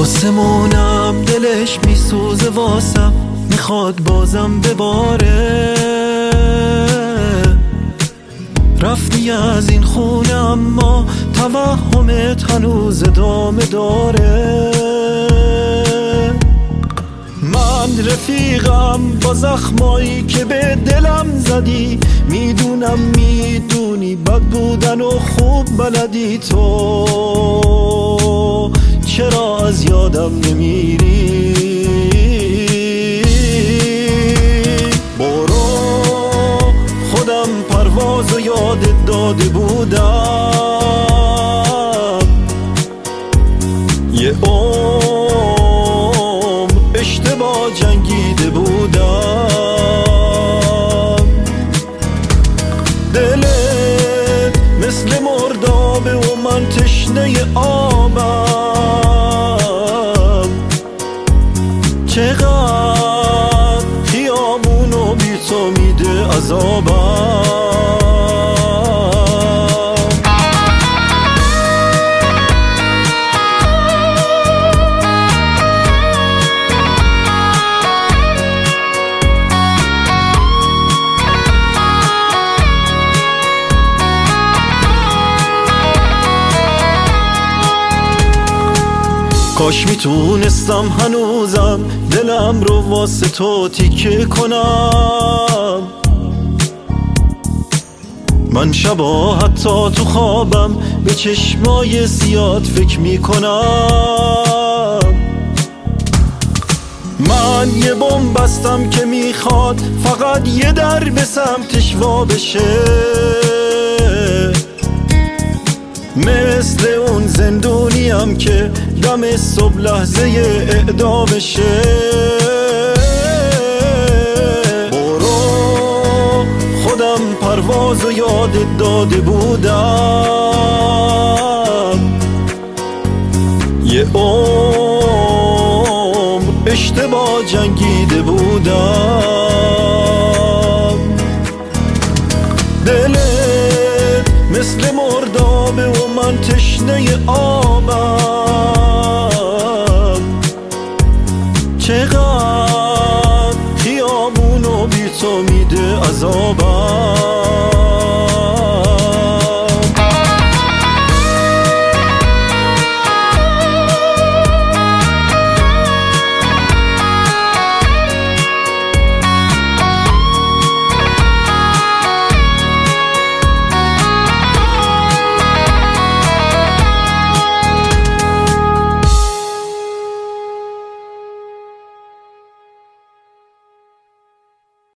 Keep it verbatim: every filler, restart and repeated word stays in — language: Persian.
آسمونم دلش میسوزه واسم، میخواد بازم بباره. رفتی از این خونه اما توهمت هنوز ادامه داره. من رفیقم با زخمایی که به دلم زدی، میدونم میدونی بد بودن و خوب بلدی. تو چرا از یادم نمیری؟ برو، خودم پرواز و یادت داده بودم. یه عمر اشتباه جنگیده بودم. دلت مثل مردابه و من تشنه آبم. چقدر خیامونو بی تو میده عذابم. کاش میتونستم هنوزم دلم رو واسه تو تیکه کنم. من شبا حتی تو خوابم به چشمای سیاد فکر میکنم. من یه بمب بستم که میخواد فقط یه در به سمتش وا بشه، مثل اون زندونیم که دم صبح لحظه اعدامشه. برو، خودم پرواز و یادت داده بودم. یه عمر اشتباه جنگیده بودم. دلت مثل مردابه و من تشنه آب.